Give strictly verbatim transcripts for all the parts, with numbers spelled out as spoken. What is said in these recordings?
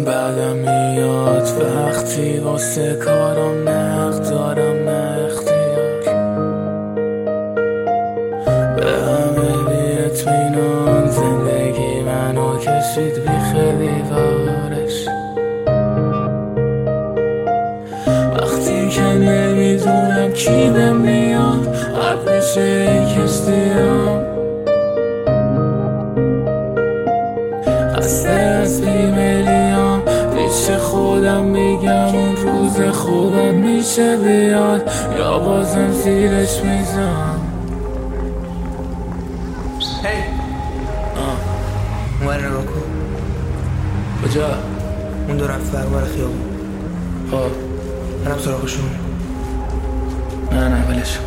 بعدم میاد وقتی واسه کارم نقد دارم نه اختیار. به همه بی اطمینان زندگی منو کشید بیخ دیوارش. وقتی که نمیدونم کی به میاد حد میشه کشتیم. خسته از بیملیام پیش خودم میگم اون روز خوبم میشه بیاد یا بازم زیرش میزم. هی آه اون نگاه کن. کجا؟ اون دو رفت برابر خیابون. خب برم سراغشون. نه نه ولش.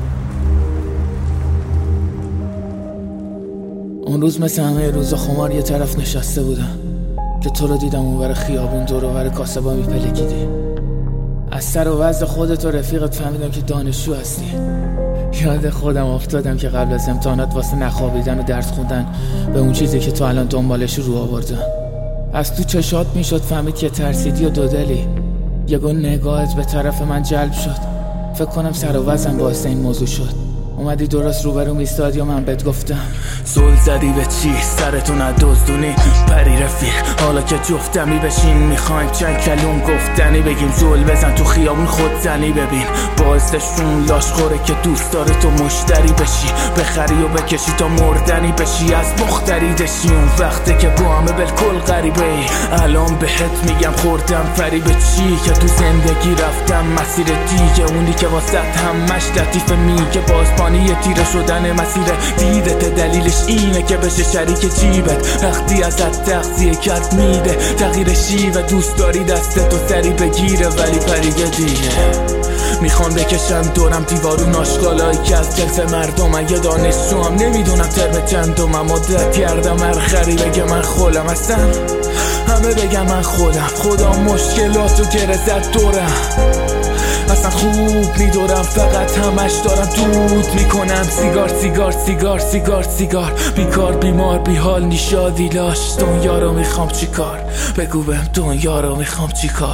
اون روز مثل همه روزا خمار یه طرف نشسته بودم که تو رو دیدم اون ور خیابون دور و ور کاسبا میپلکیدی. از سر و وضع خودت و رفیقت فهمیدم که دانشجو هستی. یاد خودم افتادم که قبل از امتحانات واسه نخوابیدن و درس خوندن به اون چیزی که تو الان دنبالش رو آوردم. از تو چشات میشد فهمید که ترسیدی و دودلی. یگو نگاهت به طرف من جلب شد. فکر کنم سر و وضعم باعث این موضوع شد. اومدی درست روبروم ایستادی و من بهت گفتم زل زدی به چی؟ سرتو ندزدونی پری رفیق حالا که جفتمی بشین میخوایم چند کلوم گفتنی بگیم زل بزن تو خیابون خود زنی. ببین باعثشون لاشخوره که دوست داره تو مشتری بشی بخری و بکشی تا مردنی بشی از مختری دشی. اون وقته که با همه بالکل غریبه ای. الان بهت میگم خوردم فری به چی که تو زندگی رفتم مسیر دیگه. اونی که واسه همش لطیفه میگه باز یه تیره شدن مسیر دیدت دلیلش اینه که بشه شریک جیبت وقتی ازت تغذیه کرد میده تغییر شیوه. دوست داری دستتو سری بگیره ولی پریگه دیگه. میخوان بکشن دورم دیوارون آشغالایی که از جنس مردم. اگه دانشجو هم نمیدونم ترم چندم اما عادت کردم هر خری بگه من خولم اصلا همه بگم من خودم خدا مشکلاتو گره زد دورم اصلا خوب میدورم فقط همش دارم دود میکنم سیگار سیگار سیگار سیگار سیگار بیکار بیمار بیحال نیشادی لاش. دنیا رو میخوام چی کار بگو بهم دنیا رو میخوام چی کار.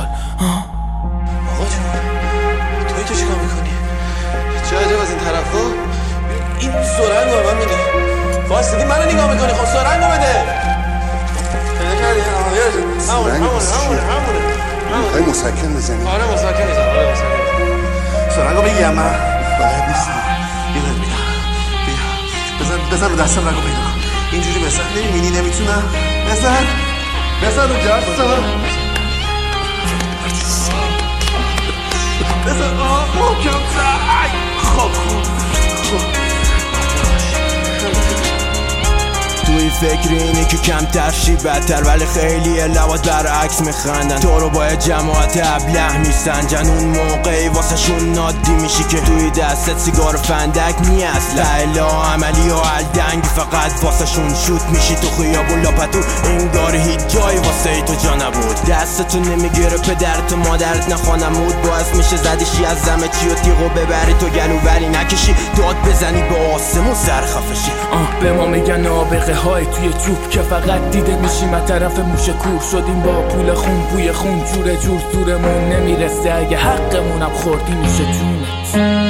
آقا جون توی تو چیکار میکنی؟ چه عجب از این طرفا این سرنگ رو من میدی واسدی منو نگاه میکنی. خب سرنگ رو بده پیدا کردی همونه همونه همونه همونه میخوای مسکن بزنی؟ آره مسکن بزن آره مسکن سرنگو بگیم من باید نیستم بیا بیا بیا بزن بزن رو دستم رگو پیدا کن اینجوری بزن نمیبینی نمیتونم بزن بزن رو دستم بزن آه محکم تر خب خوب خوب توی فکر اینه که کمتر شی بدتر ولی خیلی لبات برعکس میخندن. تو رو با جماعت ابله میسنجن. اون موقعی واسه شون نادی میشی که توی دستت سیگار فندک نیست لعلا عملی و الدنگ فقط واسه شون شوت میشی تو خیابون لاپتو انگار هیچ جایی واسه ای تو جا نبود. دستتو نمیگیره پدرت و مادرت نخوانمود باعث میشه زدیشی از زمه چی و تیغو ببری تو گلو ولی نکشی داد بزنی به آسمون سرخفشی. آه به ما میگن نابغه های توی چوب که فقط دیده میشیم از طرف موشه کور شدیم با پول خون بوی خون جور جور زورمون نمیرسه اگه حقمونم خوردی میشه جونت.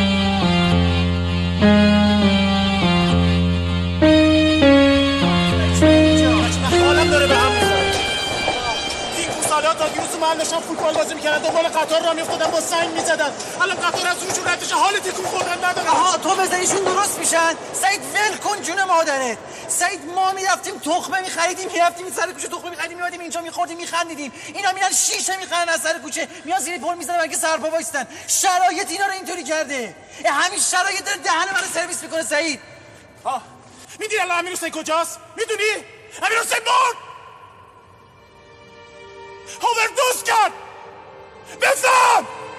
تا دیروز محل داشتن فوتبال بازی میکردن دنبال قطار را میافتادن با سنگ میزدن. الان قطار از روشون رد بشه حال تکون خوردن نداره. آها تو بزنیشون درست میشن. سعید ول کن جون مادرت. سعید ما میرفتیم تخمه میخریدیم میرفتیم سر کوچه تخمه میخریدیم میومدیم اینجا میخوردیم میخندیدیم. اینا میرن شیشه میخرن از سر کوچه میان زیر پل میزنن مگه سرپا وایستن. شرایط اینا رو اینطوری کرده. همین شرایط داره دهن منو سرویس میکنه سعید. ها میدونی الان امیر حسین کجاست؟ میدونی؟ امیر حسین مرد. اووردوز کرد. بزن